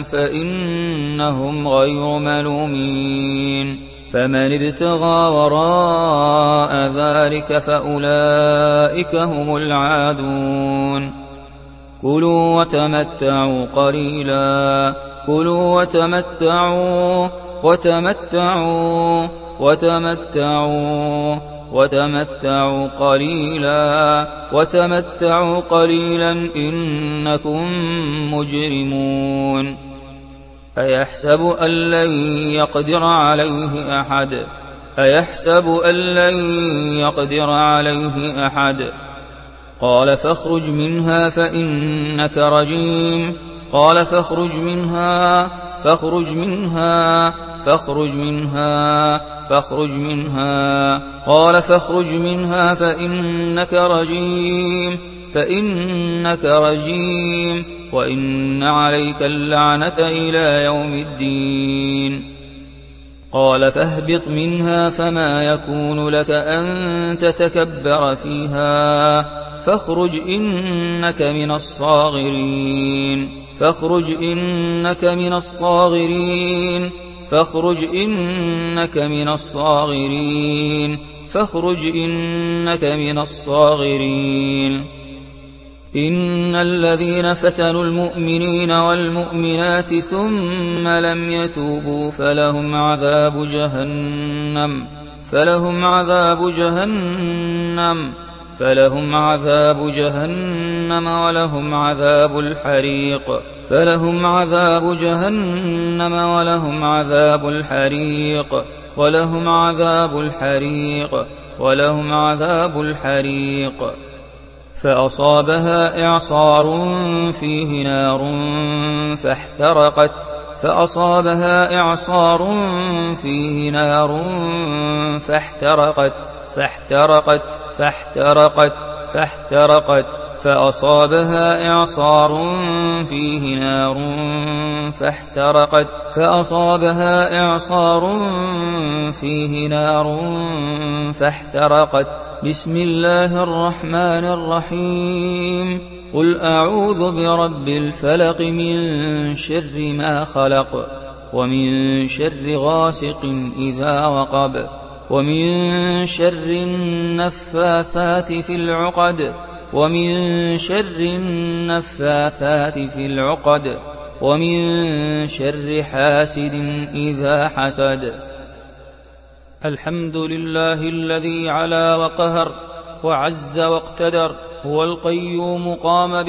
فإنهم غير ملومين فمن ابتغى وراء ذلك فأولئك هم العادون كلوا وتمتعوا قليلا كلوا وتمتعوا وتمتعوا وتمتعوا وتمتعوا قليلا وتمتعوا قليلا إنكم مجرمون أيحسب أن لن يقدر عليه أحد أيحسب أن لن يقدر عليه أحد قال فاخرج منها فإنك رجيم قال فاخرج منها فاخرج منها فاخرج منها فاخرج منها قال فاخرج منها فإنك رجيم فإنك رجيم وإن عليك اللعنة إلى يوم الدين قال فاهبط منها فما يكون لك أن تتكبر فيها فاخرج إنك من الصاغرين فاخرج إنك من الصاغرين فاخرج إنك من الصاغرين فاخرج إنك من الصاغرين إن الذين فتنوا المؤمنين والمؤمنات ثم لم يتوبوا فلهم عذاب جهنم فلهم عذاب جهنم فلهم عذاب جهنم ولهم عذاب الحريق فلهم عذاب جهنم ولهم عذاب الحريق ولهم عذاب الحريق ولهم عذاب الحريق فأصابها إعصار فيه نار فاحترقت فأصابها إعصار فيه نار فاحترقت فاحترقت فاحترقت فاحترقت فأصابها إعصار فيه نار فاحترقت فأصابها إعصار فيه نار فاحترقت بسم الله الرحمن الرحيم قل أعوذ برب الفلق من شر ما خلق ومن شر غاسق إذا وقب ومن شر النفاثات في العقد ومن شر النفاثات في العقد ومن شر حاسد إذا حسد. الحمد لله الذي علا وقهر وعز واقتدر، هو القيوم قام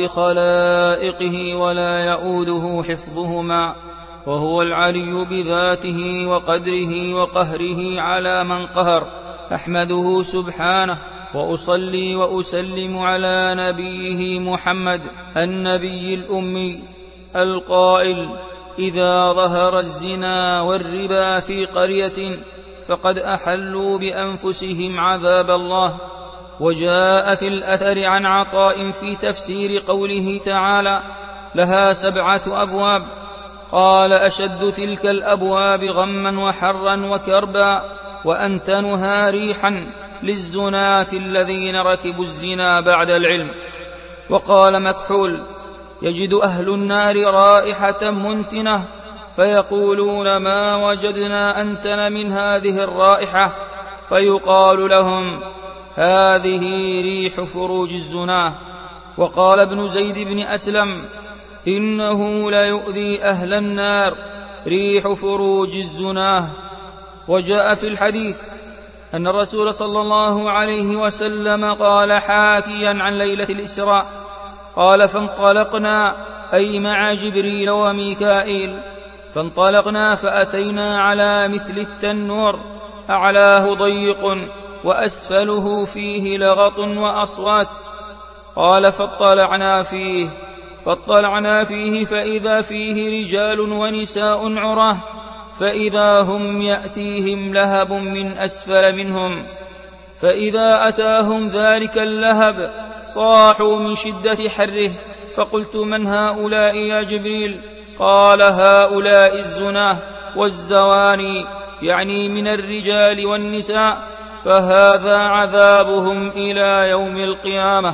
بخلائقه ولا يؤوده حفظهما، وهو العلي بذاته وقدره وقهره على من قهر. أحمده سبحانه وأصلي وأسلم على نبيه محمد النبي الأمي القائل: إذا ظهر الزنا والربا في قرية فقد أحلوا بأنفسهم عذاب الله. وجاء في الأثر عن عطاء في تفسير قوله تعالى: لها سبعة أبواب، قال: أشد تلك الأبواب غما وحرا وكربا وأنتنها ريحا للزناة الذين ركبوا الزنا بعد العلم. وقال مكحول: يجد أهل النار رائحة منتنة فيقولون: ما وجدنا أنتن من هذه الرائحة، فيقال لهم: هذه ريح فروج الزناه. وقال ابن زيد بن أسلم: إنه ليؤذي أهل النار ريح فروج الزناه. وجاء في الحديث أن الرسول صلى الله عليه وسلم قال حاكيا عن ليلة الإسراء، قال: فانطلقنا، أي مع جبريل وميكائيل، فانطلقنا فأتينا على مثل التنور، أعلاه ضيق وأسفله فيه لغط وأصوات. قال: فاطلعنا فيه فاطلعنا فيه فإذا فيه رجال ونساء عراه، فإذا هم يأتيهم لهب من أسفل منهم، فإذا أتاهم ذلك اللهب صاحوا من شدة حره. فقلت: من هؤلاء يا جبريل؟ قال: هؤلاء الزناه والزواني، يعني من الرجال والنساء، فهذا عذابهم إلى يوم القيامة.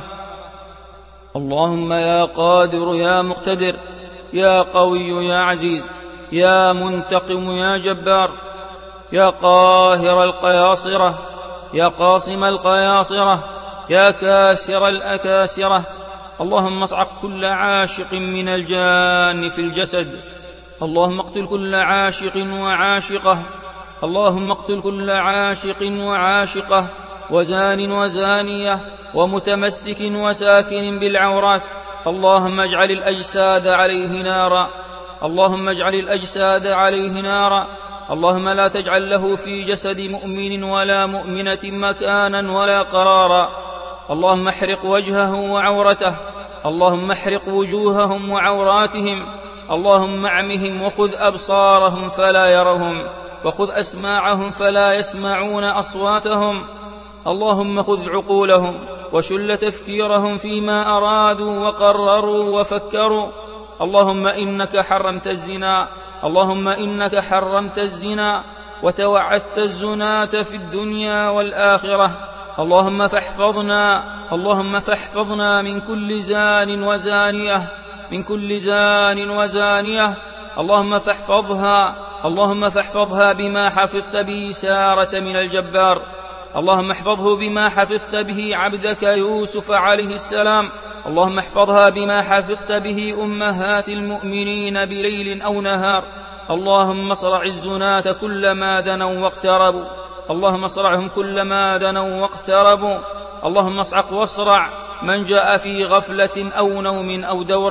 اللهم يا قادر يا مقتدر يا قوي يا عزيز يا منتقم يا جبار، يا قاهر القياصرة يا قاصم القياصرة يا كاسر الأكاسرة، اللهم اصعق كل عاشق من الجان في الجسد، اللهم اقتل كل عاشق وعاشقة، اللهم اقتل كل عاشق وعاشقة وزان وزانية ومتمسك وساكن بالعورات، اللهم اجعل الأجساد عليه نارا، اللهم اجعل الأجساد عليه نارا، اللهم لا تجعل له في جسد مؤمن ولا مؤمنة مكانا ولا قرارا، اللهم احرق وجهه وعورته، اللهم احرق وجوههم وعوراتهم، اللهم اعمهم وخذ أبصارهم فلا يرهم، وخذ أسماعهم فلا يسمعون أصواتهم، اللهم خذ عقولهم وشل تفكيرهم فيما أرادوا وقرروا وفكروا، اللهم إنك حرمت الزنا، اللهم إنك حرمت الزنا وتوعدت الزناة في الدنيا والآخرة، اللهم فاحفظنا اللهم فاحفظنا من كل زان وزانية من كل زان وزانية، اللهم فاحفظها اللهم فاحفظها بما حفظت به سارة من الجبار، اللهم احفظه بما حفظت به عبدك يوسف عليه السلام، اللهم احفظها بما حفظت به أمهات المؤمنين بليل أو نهار، اللهم اصرع الزناة كلما دنوا واقتربوا، اللهم اصرعهم كلما دنوا واقتربوا، اللهم اصعق واصرع من جاء في غفلة أو نوم أو دورة،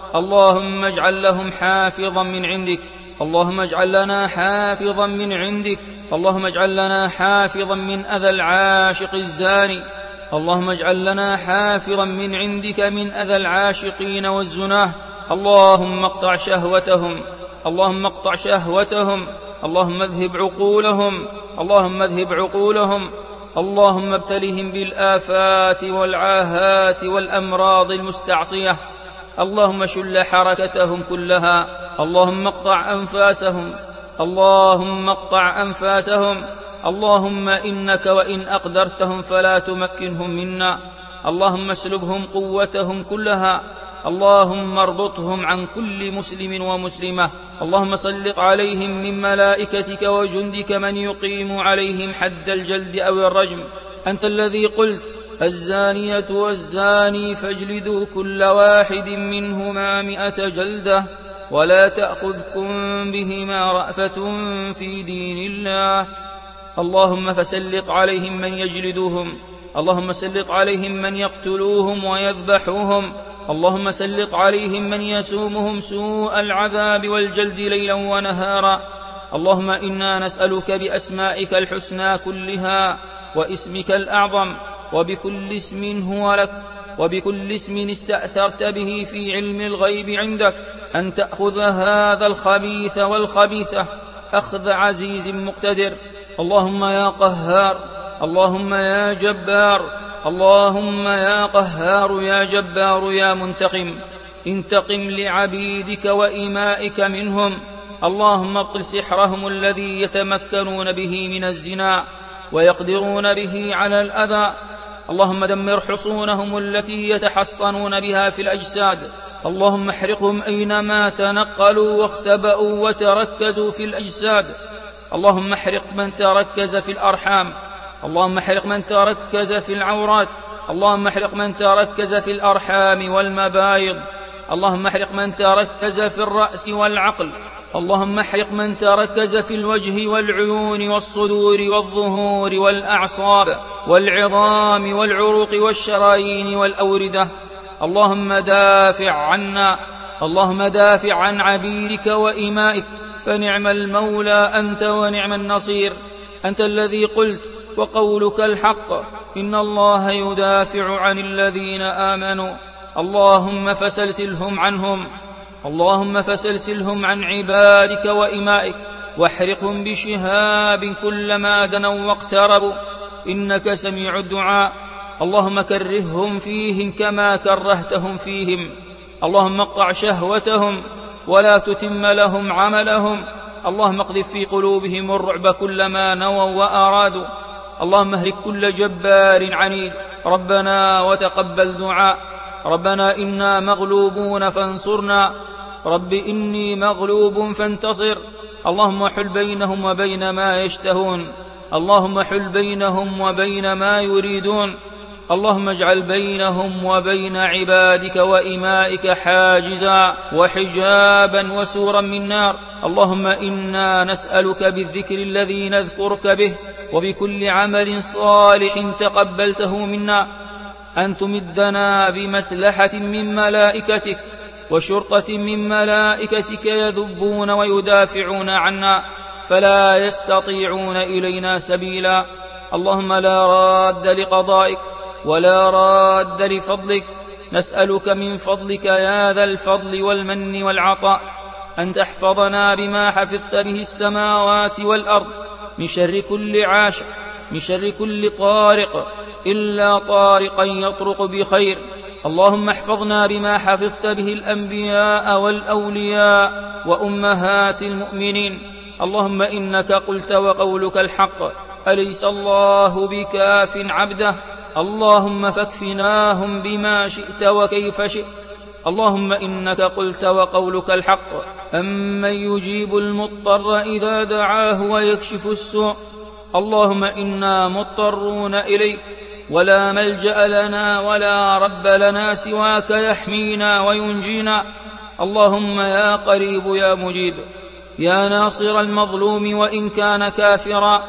اللهم اجعل لهم حافظا من عندك. اللهم اجعل لنا حافظا من عندك. اللهم اجعل لنا حافظا من أذى العاشق الزاني. اللهم اجعل لنا حافظا من عندك من أذى العاشقين والزناه. اللهم اقطع شهوتهم. اللهم اقطع شهوتهم. اللهم اذهب عقولهم. اللهم اذهب عقولهم. اللهم ابتلهم بالآفات والعاهات والأمراض المستعصية. اللهم شل حركتهم كلها. اللهم اقطع أنفاسهم. اللهم اقطع أنفاسهم. اللهم إنك وإن أقدرتهم فلا تمكنهم منا. اللهم اسلبهم قوتهم كلها. اللهم اربطهم عن كل مسلم ومسلمة. اللهم سلط عليهم من ملائكتك وجندك من يقيم عليهم حد الجلد أو الرجم. أنت الذي قلت: الزانية والزاني فاجلدوا كل واحد منهما مئة جلدة ولا تأخذكم بهما رأفة في دين الله. اللهم فسلط عليهم من يجلدوهم. اللهم سلط عليهم من يقتلوهم ويذبحوهم. اللهم سلط عليهم من يسومهم سوء العذاب والجلد ليلا ونهارا. اللهم إنا نسألك بأسمائك الحسنى كلها واسمك الأعظم وبكل اسم هو لك وبكل اسم استأثرت به في علم الغيب عندك أن تأخذ هذا الخبيث والخبيثة أخذ عزيز مقتدر. اللهم يا قهار. اللهم يا جبار. اللهم يا قهار يا جبار يا منتقم، انتقم لعبيدك وإمائك منهم. اللهم ابطل سحرهم الذي يتمكنون به من الزنا ويقدرون به على الأذى. اللهم دمر حصونهم التي يتحصنون بها في الأجساد. اللهم احرقهم أينما تنقلوا واختبأوا وتركزوا في الأجساد. اللهم احرق من تركز في الأرحام. اللهم احرق من تركز في العورات. اللهم احرق من تركز في الأرحام والمبايض. اللهم احرق من تركز في الرأس والعقل. اللهم احرق من تركز في الوجه والعيون والصدور والظهور والأعصاب والعظام والعروق والشرايين والأوردة. اللهم دافع عنا. اللهم دافع عن عبيدك وإمائك، فنعم المولى أنت ونعم النصير. أنت الذي قلت: وقولك الحق، إن الله يدافع عن الذين آمنوا. اللهم فسلسلهم عنهم. اللهم فسلسلهم عن عبادك وإمائك واحرقهم بشهاب كلما دنوا واقتربوا، إنك سميع الدعاء. اللهم كرههم فيهم كما كرهتهم فيهم. اللهم اقطع شهوتهم ولا تتم لهم عملهم. اللهم اقذف في قلوبهم الرعب كلما نووا وأرادوا. اللهم اهلك كل جبار عنيد. ربنا وتقبل دعاء. ربنا إنا مغلوبون فانصرنا. رب إني مغلوب فانتصر. اللهم حل بينهم وبين ما يشتهون. اللهم حل بينهم وبين ما يريدون. اللهم اجعل بينهم وبين عبادك وإمائك حاجزا وحجابا وسورا من نار. اللهم إنا نسألك بالذكر الذي نذكرك به وبكل عمل صالح تقبلته منا أن تمدنا بمسلحة من ملائكتك وشرطة من ملائكتك يذبون ويدافعون عنا فلا يستطيعون إلينا سبيلا. اللهم لا راد لقضائك ولا راد لفضلك. نسألك من فضلك يا ذا الفضل والمن والعطاء أن تحفظنا بما حفظت به السماوات والأرض من شر كل عاشق، من شر كل طارق إلا طارقا يطرق بخير. اللهم احفظنا بما حفظت به الأنبياء والأولياء وأمهات المؤمنين. اللهم إنك قلت وقولك الحق، أليس الله بكاف عبده؟ اللهم فاكفناهم بما شئت وكيف شئت. اللهم إنك قلت وقولك الحق، أمن يجيب المضطر إذا دعاه ويكشف السوء. اللهم إنا مضطرون إليك ولا ملجأ لنا ولا رب لنا سواك يحمينا وينجينا. اللهم يا قريب يا مجيب يا ناصر المظلوم وإن كان كافرا،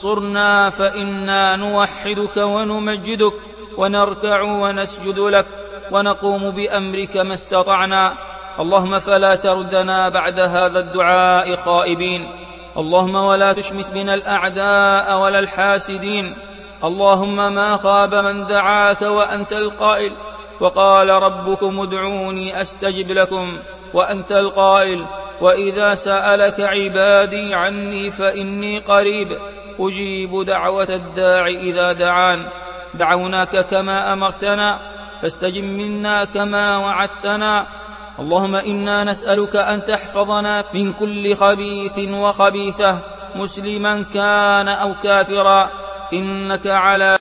انصرنا فإنا نوحدك ونمجدك ونركع ونسجد لك. ونقوم بأمرك ما استطعنا. اللهم فلا تردنا بعد هذا الدعاء خائبين. اللهم ولا تشمت بنا الأعداء ولا الحاسدين. اللهم ما خاب من دعاك وأنت القائل: وقال ربكم ادعوني أستجب لكم، وأنت القائل: وإذا سألك عبادي عني فإني قريب أجيب دعوة الداع إذا دعان. دعوناك كما أمرتنا فاستجب منا كما وعدتنا. اللهم إنا نسألك أن تحفظنا من كل خبيث وخبيثة، مسلما كان أو كافرا، إنك على